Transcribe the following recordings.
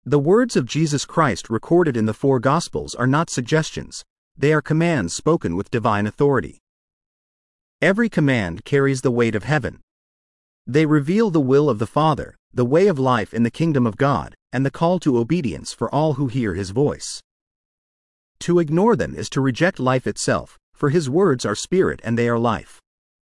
The words of Jesus Christ recorded in the four Gospels are not suggestions, they are commands spoken with divine authority. Every command carries the weight of heaven. They reveal the will of the Father, the way of life in the kingdom of God, and the call to obedience for all who hear His voice. To ignore them is to reject life itself, for His words are spirit and they are life.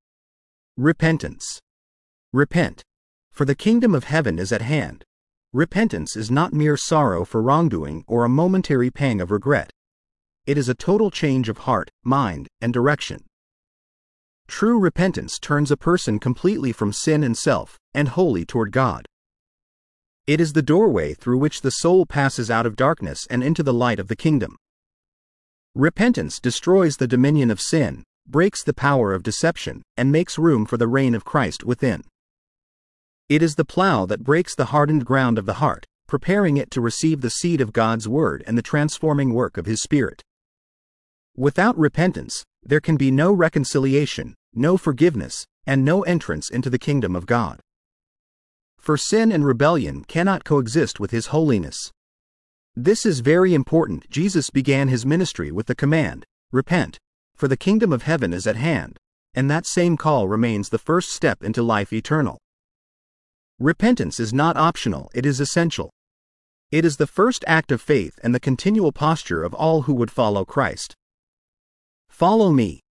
Repentance. Repent, for the kingdom of heaven is at hand. Repentance is not mere sorrow for wrongdoing or a momentary pang of regret. It is a total change of heart, mind, and direction. True repentance turns a person completely from sin and self, and wholly toward God. It is the doorway through which the soul passes out of darkness and into the light of the kingdom. Repentance destroys the dominion of sin, breaks the power of deception, and makes room for the reign of Christ within. It is the plow that breaks the hardened ground of the heart, preparing it to receive the seed of God's word and the transforming work of His Spirit. Without repentance, there can be no reconciliation, no forgiveness, and no entrance into the kingdom of God. For sin and rebellion cannot coexist with His holiness. This is very important. Jesus began His ministry with the command, "Repent, for the kingdom of heaven is at hand," and that same call remains the first step into life eternal. Repentance is not optional, it is essential. It is the first act of faith and the continual posture of all who would follow Christ. Follow me,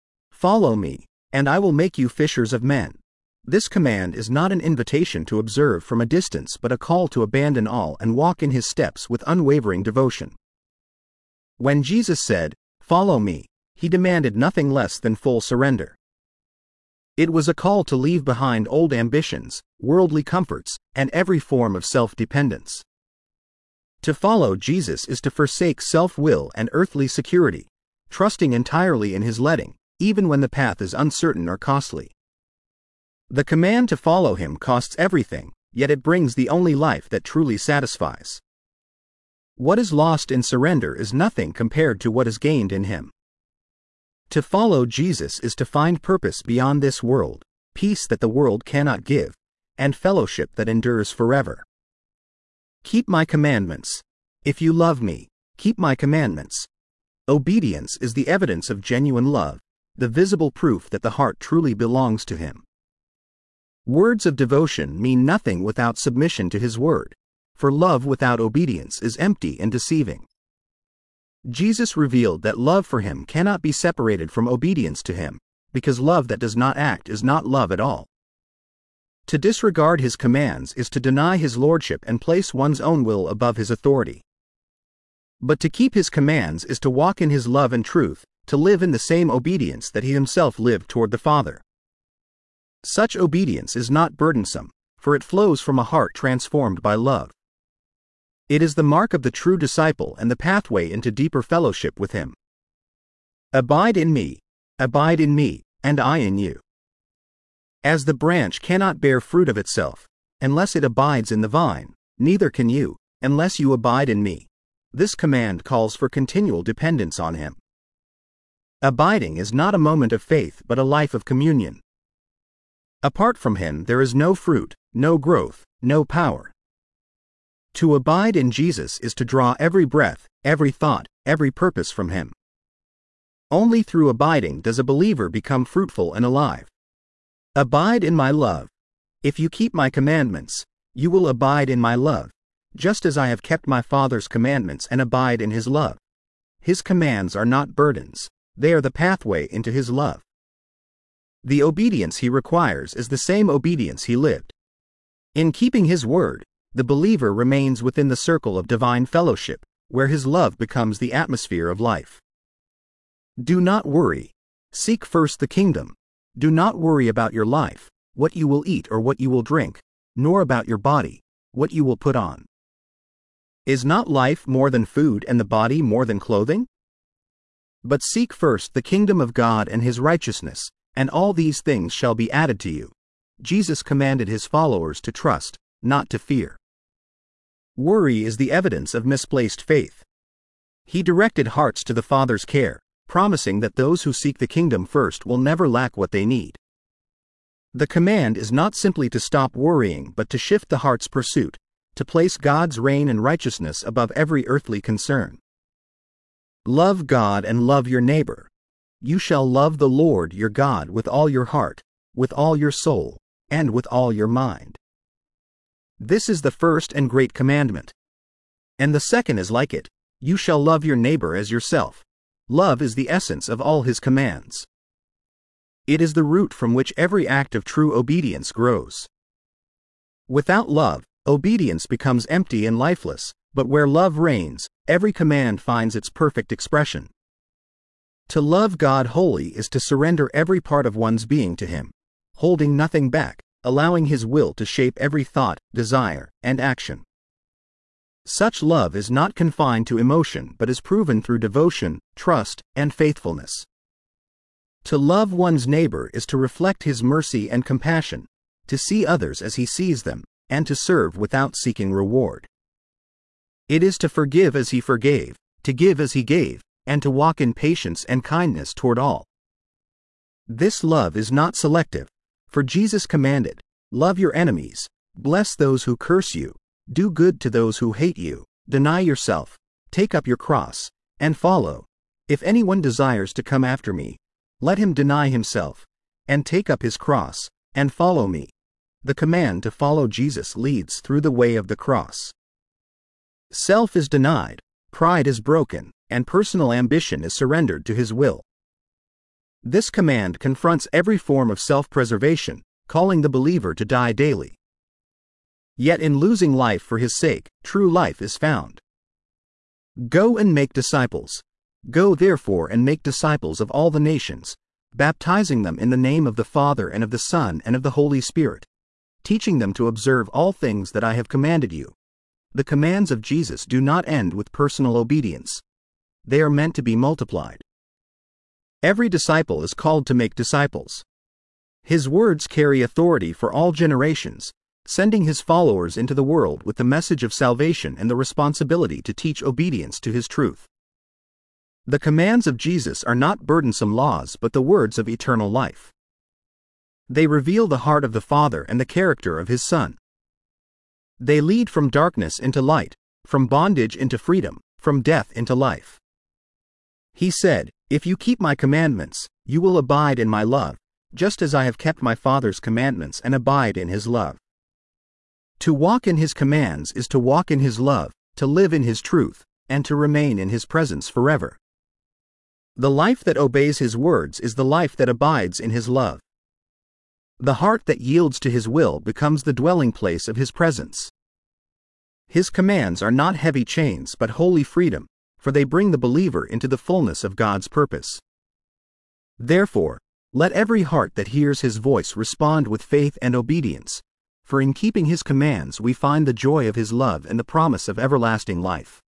and I will make you fishers of men. This command is not an invitation to observe from a distance but a call to abandon all and walk in His steps with unwavering devotion. When Jesus said, "Follow me," He demanded nothing less than full surrender. It was a call to leave behind old ambitions, worldly comforts, and every form of self-dependence. To follow Jesus is to forsake self-will and earthly security, trusting entirely in His leading, even when the path is uncertain or costly. The command to follow Him costs everything, yet it brings the only life that truly satisfies. What is lost in surrender is nothing compared to what is gained in Him. To follow Jesus is to find purpose beyond this world, peace that the world cannot give, and fellowship that endures forever. Keep my commandments. If you love me, keep my commandments. Obedience is the evidence of genuine love, the visible proof that the heart truly belongs to Him. Words of devotion mean nothing without submission to His word, for love without obedience is empty and deceiving. Jesus revealed that love for Him cannot be separated from obedience to Him, because love that does not act is not love at all. To disregard His commands is to deny His lordship and place one's own will above His authority. But to keep His commands is to walk in His love and truth, to live in the same obedience that He Himself lived toward the Father. Such obedience is not burdensome, for it flows from a heart transformed by love. It is the mark of the true disciple and the pathway into deeper fellowship with Him. Abide in me, and I in you. As the branch cannot bear fruit of itself, unless it abides in the vine, neither can you, unless you abide in me. This command calls for continual dependence on Him. Abiding is not a moment of faith but a life of communion. Apart from Him there is no fruit, no growth, no power. To abide in Jesus is to draw every breath, every thought, every purpose from Him. Only through abiding does a believer become fruitful and alive. Abide in my love. If you keep my commandments, you will abide in my love, just as I have kept my Father's commandments and abide in His love. His commands are not burdens, they are the pathway into His love. The obedience He requires is the same obedience He lived. In keeping His word, the believer remains within the circle of divine fellowship, where His love becomes the atmosphere of life. Do not worry. Seek first the kingdom. Do not worry about your life, what you will eat or what you will drink, nor about your body, what you will put on. Is not life more than food and the body more than clothing? But seek first the kingdom of God and His righteousness, and all these things shall be added to you. Jesus commanded His followers to trust, not to fear. Worry is the evidence of misplaced faith. He directed hearts to the Father's care, promising that those who seek the kingdom first will never lack what they need. The command is not simply to stop worrying but to shift the heart's pursuit, to place God's reign and righteousness above every earthly concern. Love God and love your neighbor. You shall love the Lord your God with all your heart, with all your soul, and with all your mind. This is the first and great commandment. And the second is like it, you shall love your neighbor as yourself. Love is the essence of all his commands. It is the root from which every act of true obedience grows. Without love, obedience becomes empty and lifeless, but where love reigns, every command finds its perfect expression. To love God wholly is to surrender every part of one's being to Him, holding nothing back, allowing His will to shape every thought, desire, and action. Such love is not confined to emotion but is proven through devotion, trust, and faithfulness. To love one's neighbor is to reflect His mercy and compassion, to see others as He sees them, and to serve without seeking reward. It is to forgive as He forgave, to give as He gave, and to walk in patience and kindness toward all. This love is not selective, for Jesus commanded, "Love your enemies, bless those who curse you, do good to those who hate you, deny yourself, take up your cross, and follow. If anyone desires to come after me, let him deny himself, and take up his cross, and follow me." The command to follow Jesus leads through the way of the cross. Self is denied, pride is broken, and personal ambition is surrendered to His will. This command confronts every form of self-preservation, calling the believer to die daily. Yet in losing life for His sake, true life is found. Go and make disciples. Go therefore and make disciples of all the nations, baptizing them in the name of the Father and of the Son and of the Holy Spirit, teaching them to observe all things that I have commanded you. The commands of Jesus do not end with personal obedience. They are meant to be multiplied. Every disciple is called to make disciples. His words carry authority for all generations, sending His followers into the world with the message of salvation and the responsibility to teach obedience to His truth. The commands of Jesus are not burdensome laws but the words of eternal life. They reveal the heart of the Father and the character of His Son. They lead from darkness into light, from bondage into freedom, from death into life. He said, "If you keep my commandments, you will abide in my love, just as I have kept my Father's commandments and abide in His love." To walk in His commands is to walk in His love, to live in His truth, and to remain in His presence forever. The life that obeys His words is the life that abides in His love. The heart that yields to His will becomes the dwelling place of His presence. His commands are not heavy chains but holy freedom, for they bring the believer into the fullness of God's purpose. Therefore, let every heart that hears His voice respond with faith and obedience, for in keeping His commands we find the joy of His love and the promise of everlasting life.